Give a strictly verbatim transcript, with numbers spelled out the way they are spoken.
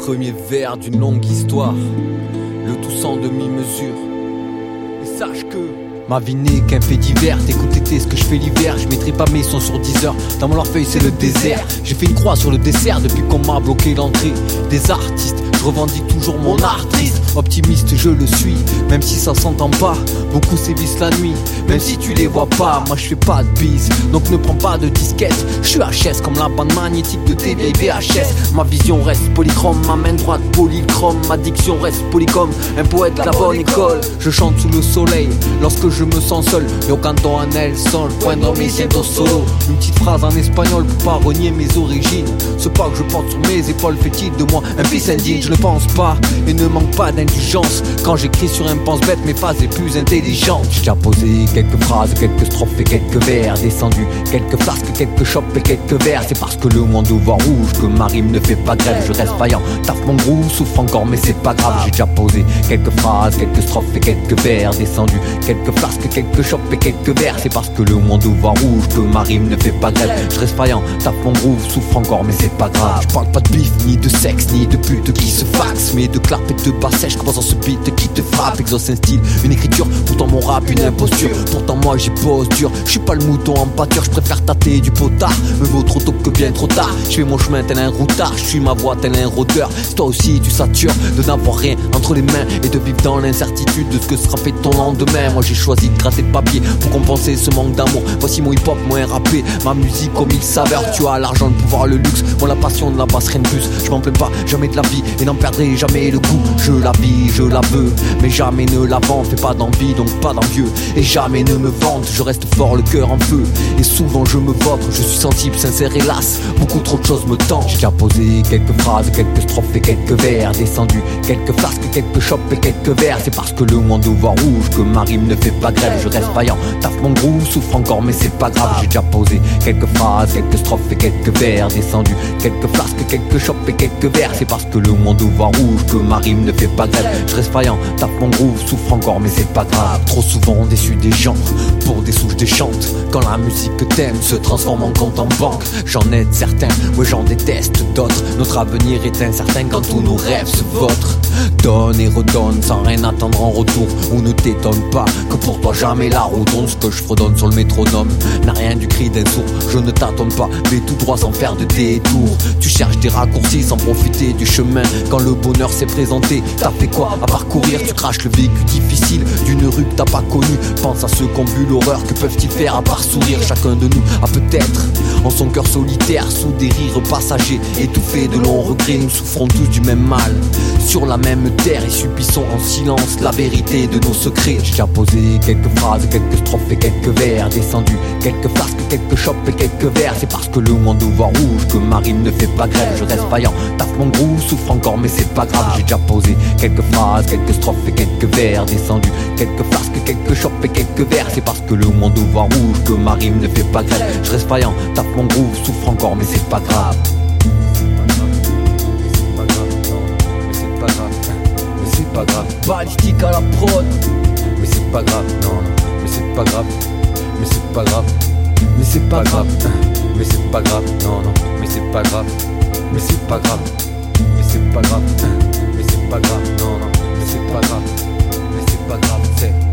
premier vers d'une longue histoire, le tout sans demi-mesure. Et sache que ma vie n'est qu'un fait divers. T'écoutes l'été ce que je fais l'hiver. Je mettrai pas mes sons sur dix heures. Dans mon orfeuille c'est le désert. J'ai fait une croix sur le dessert depuis qu'on m'a bloqué l'entrée des artistes. Je revendique toujours mon art triste. Optimiste je le suis, même si ça s'entend pas. Beaucoup sévissent la nuit, même si tu les vois pas. Moi je fais pas de bise, donc ne prends pas de disquette. Je suis H S comme la bande magnétique de tes vieilles V H S. Ma vision reste polychrome, ma main droite polychrome. Ma diction reste polycom, un poète de la bonne école. Je chante sous le soleil lorsque je me sens seul. Yo canto en el sol, cuando me siento solo. Une petite phrase en espagnol pour pas renier mes origines. Ce pas que je porte sur mes épaules fait-il de moi un fils indigne. Je ne pense pas et ne manque pas d'indulgence quand j'écris sur un pense-bête mes phases les plus intelligentes. J'ai déjà posé quelques phrases, quelques strophes et quelques vers. Descendu quelques flasques, quelques chopes et quelques verres. C'est parce que le monde voit rouge que ma rime ne fait pas grève. Je reste vaillant, taffe mon groove, souffre encore mais c'est pas grave. J'ai déjà posé quelques phrases, quelques strophes et quelques vers. Descendu quelques flasques, quelques chopes et quelques verres. C'est parce que le monde voit rouge que ma rime ne fait pas grève. Je reste vaillant, taffe mon groove, souffre encore mais c'est pas grave. Je parle pas de bif, ni de sexe, ni de pute qui se faxe, mais de clap et de basse sèche. Commence dans ce beat qui te frappe. Exauce un style, une écriture, pourtant mon rap une imposture. Pourtant moi j'ai pose dur, je suis pas le mouton en pâture. Je préfère tâter du potard, me vaut trop tôt que bien trop tard. Je fais mon chemin tel un routard, je suis ma voix tel un rôdeur. Si toi aussi tu satures de n'avoir rien entre les mains et de vivre dans l'incertitude de ce que sera fait ton lendemain. Moi j'ai choisi de gratter le papier pour compenser ce manque d'amour. Voici mon hip hop, moi rappé, ma musique aux mille saveurs. Tu as l'argent, le pouvoir, le luxe, moi la passion de la basse, rien de plus. Je m'en plains pas jamais de la vie et n'en perdrai jamais le goût. Je la vis, je la veux, mais jamais ne la vends. Fais pas d'envie donc pas d'envieux, et jamais ne me vante. Je reste fort, le cœur en feu, et souvent je me vautre. Je suis sensible, sincère hélas, beaucoup trop de choses me tentent. J'ai déjà posé quelques phrases, quelques strophes et quelques vers. Descendu quelques flasques, quelques chopes et quelques verres. C'est parce que le monde voit rouge que ma rime ne fait pas grève. Je reste vaillant, taffe mon groove, souffre encore mais c'est pas grave. J'ai déjà posé quelques phrases, quelques strophes et quelques vers. Descendu quelques flasques, quelques chopes et quelques verres. C'est parce que le monde voit rouge que ma rime ne fait pas grève. Je reste vaillant, tape mon groove, souffre encore mais c'est pas grave. Trop souvent déçu des gens, pour des souches déchantes. Quand la musique que t'aimes se transforme en compte en banque. J'en aide certains, moi j'en déteste d'autres. Notre avenir est incertain quand tous nos rêves se vautrent. Donne et redonne sans rien attendre en retour. Ou ne t'étonne pas que pour toi jamais la roue tourne. Ce que je fredonne sur le métronome n'a rien du cri d'un sourd. Je ne tâtonne pas, mais tout droit sans faire de détour. Tu cherches des raccourcis sans profiter du chemin. Quand le bonheur s'est présenté, t'as fait quoi à parcourir? Tu craches le vécu difficile d'une rue que t'as pas connue. Pense à ceux qui ont vu l'horreur, que peuvent-ils faire à part sourire? Chacun de nous a peut-être en son cœur solitaire, sous des rires passagers, étouffés de longs regrets. Nous souffrons tous du même mal, sur la même terre, et subissons en silence la vérité de nos secrets. J'ai déjà posé quelques phrases, quelques strophes et quelques vers. Descendu quelques flasques, quelques chopes et quelques verres. C'est parce que le monde voit rouge que ma rime ne fait pas grève. Je reste vaillant, taffe mon groove, souffre encore mais c'est pas grave. J'ai déjà posé quelques phrases, quelques strophes et quelques vers. Descendu quelques flasques, quelques chopes et quelques verres. C'est parce que le monde voit rouge que ma rime ne fait pas grève. Je reste vaillant, tape mon groove, souffre encore mais c'est pas grave. C'est pas grave, mais c'est pas grave. Balistique à la prod, mais c'est pas grave, non, non, mais c'est pas grave, mais c'est pas grave, mais c'est pas grave, mais c'est pas grave, non, non, mais c'est pas grave, mais c'est pas grave, mais c'est pas grave, mais c'est pas grave, non, non, mais c'est pas grave, mais c'est pas grave, c'est